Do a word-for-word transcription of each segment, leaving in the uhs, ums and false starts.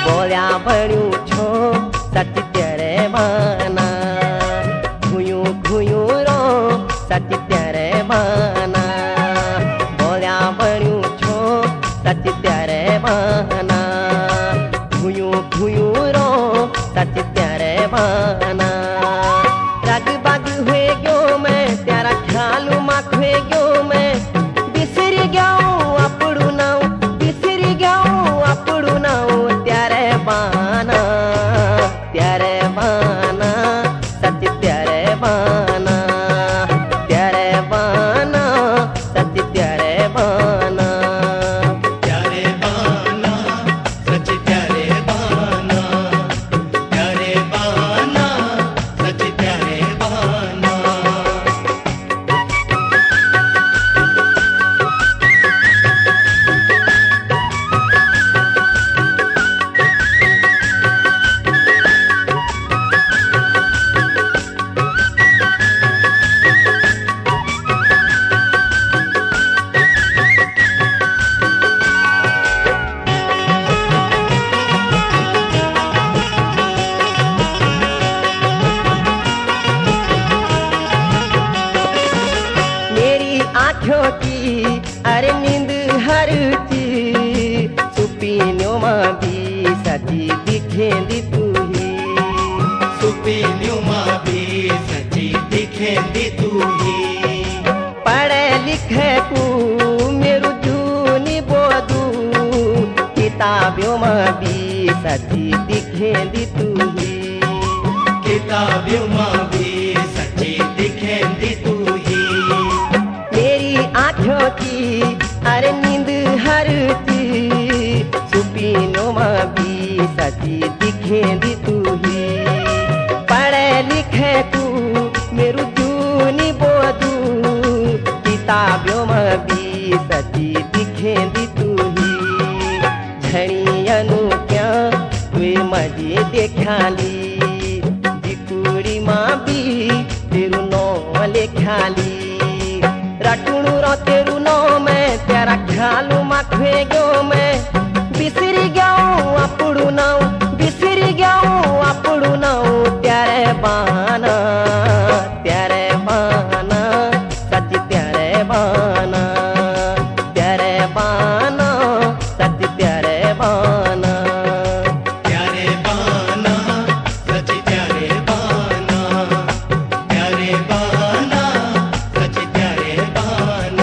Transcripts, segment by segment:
बोलिया बड़ियों छो सच तेरे बाना घुयूं घुयूं रो सच तेरे बाना बोलिया बड़ियों छो सच तेरे बाना घुयूं घुयूं रो सच तेरे बाना रग बग हुए गयो मैं तेरा ख्याल मख हुए गयो मैं बिसरी गयो अपड़ू नाऊ बिसरी गयो अपड़ू नाऊ तेरे बाना तेरे बाना सच तेरे बाना तेरे बाना सच तेरे बाना प्यारे बाना सच प्यारे बाना प्यारे बाना सच प्यारे बाना मेरी आँखों की अरे नींद हर चीज सुपीन्यों माँ भी सची दिखे दी तू ही सुपीन्यों माँ भी सची दिखे दी तू ही पढ़े लिखे को मेरू जूनी बोदू किताबों माँ भी सची दिखे दी तू ही किताबों माँ भी सची दिखे दी तू ही मेरी आँखों की अरे नींद हर चीज सुपीनों माँ भी सची दिखे दी तू ही पढ़े लिखे तू मेरू जूनी बोदू किताबों माँ भी सची दिखे दी तू ही झड़ियनु क्या वे मजे देखाली जिकुड़ी माँ भी तेरू नो लेखाली रटुणु रो तेरू नो मैं तेरा ख्यालू मखवे गयो मैं बिसरी गयो अपड़ू नाऊ बिसरी गयो अपड़ू नाऊ तेरे बाना तेरे बाना सच तेरे बाना तेरे बाना सच तेरे बाना प्यारे बाना सच प्यारे बाना प्यारे बाना सच प्यारे बाना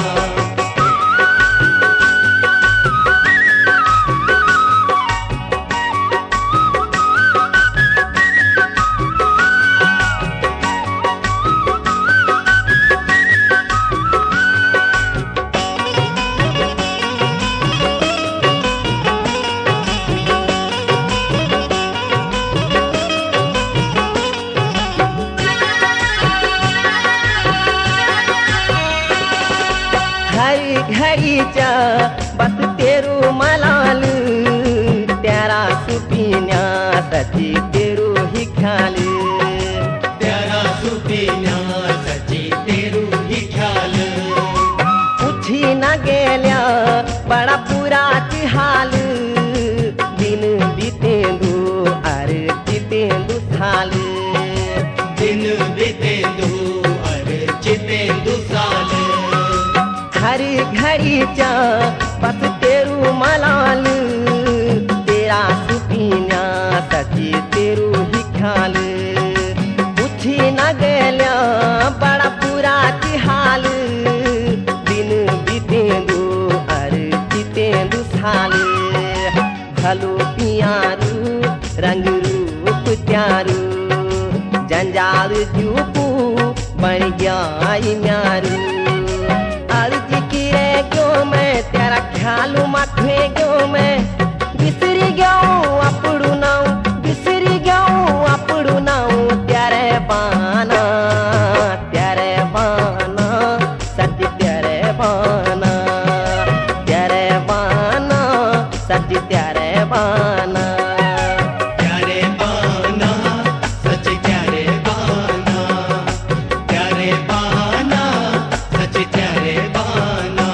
घड़ी घड़ी चा बस तेरू मलाल तेरा सुपीन्या सची तेरू ही ख्याल प्यारा सुपीन्या सची तेरू ही ख्याल पूछी न गेल्या बड़ा बुरा की हाल दिन बीतेंदू अरे जीतेंदू साल दिन बीतेंदु अरे चितेंदु साल हर घड़ी चा बस तेरू मलाल तेरा सुपीन्या सची तेरू ही ख्याल पूछी न गेल्या बड़ा बुरा की हाल दिन बीतेंदू अरे जीतेंदू साल भलो पियारू रंग रूप त्यारू जंजाल जूपू बन गया म्यारू अर्ज की रे गयो मैं तेरा ख्याल मखवे गयो मैं बिसरी गयो अपड़ू नाऊ बिसरी गयो अपड़ू नाऊ तेरे बाना तेरे बाना सच तेरे बाना तेरे बाना सच तेरे बाना प्यारे बाना सच प्यारे बाना प्यारे बाना सच प्यारे बाना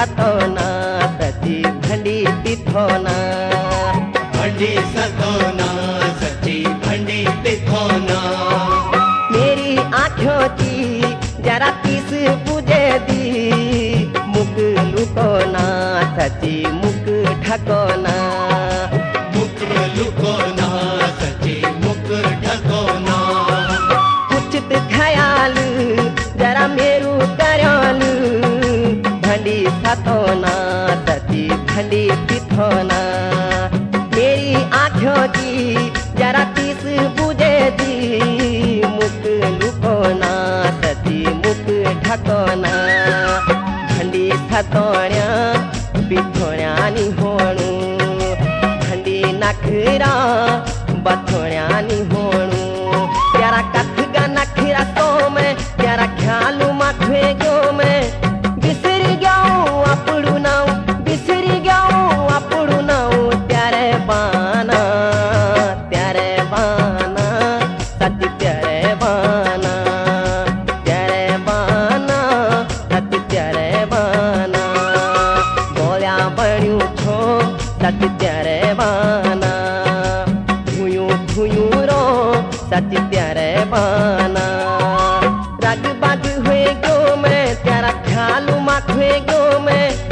सतोना सची भंडी पिथोना भंडी सतोना सची भंडी पिथोना मेरी आँखों की जरा तीस बुझे दी मुख लुकोना सची मुख ढकोना मुख लुकोना सची मुख ढकोना उचित ख्याल जरा मेरू करल भंडी सतोना सची भंडी पिथोना मेरी आँखों की जरा तीस बुझे दी मुख लुकोना सची मुख ढकोना भंडी सतोण्या पिथोण्या नि होणू भंडी नखरा बथोण्या नि होणू त्यारा कथ गा नखरा तो मैं त्यारा ख्याल माथे गो मैं बिसरी गयो अपड़ू नाऊ बिसरी गयो अपड़ू नाऊ त्यारे बाना त्यारे बाना सच त्यारे बाना त्यारे बाना सच त्यारे बाना बोल्या बण्यू छो सच त्यारे बाना भूयू भूयू रो सच त्यारे बाना रग बग हुए गो मैं त्यारा ख्याल माथे गो मैं